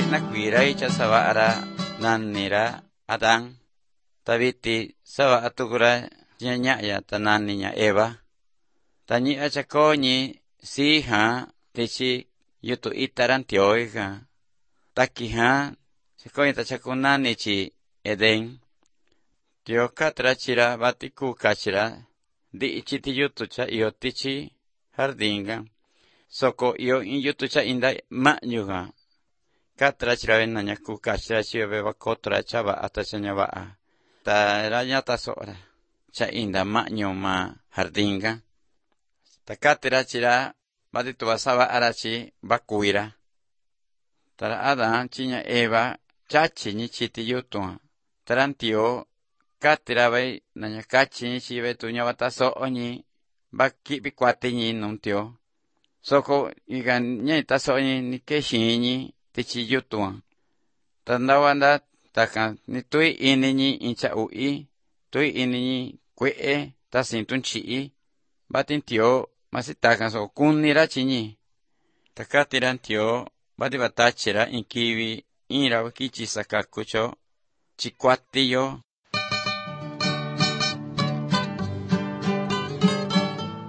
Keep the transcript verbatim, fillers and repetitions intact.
nakwiray cha sawara nanira Adán. Tabiti sawa atukura nyanya tanani nya Eva. Tani achakoni siha tichi yutu itaran tioiga. Takiha sikoi tachakunani chi Eden. Tio katrachira batiku kachira di ichiti yutu cha iyo tichi jardinga. Soko iyo in yutu cha inda ma'nyuga. Katrachira venanya ku kachira chiyo beba kotra chaba atachanya ba'a. Ta ranyata sora cha inda ma'nyo ma jardinga. Ta katrachira batitu basaba arachi bakuira. Tara Adán chinya Eva chachi ni chiti yutu. Tarantio katira bai nanya kachi ni chibe tunya bataso oni baki bikwati ni numtio. Soko igan nye taso ni nikeshi ni tichi yutu. Tandawanda taka ni tui ini ni incha ui, tui ini ni kwee tasintun chii, batin tio masitakan so kunira chini. Takatiran tio bati batachira inkiwi inra wakichi sakakucho chikwati yo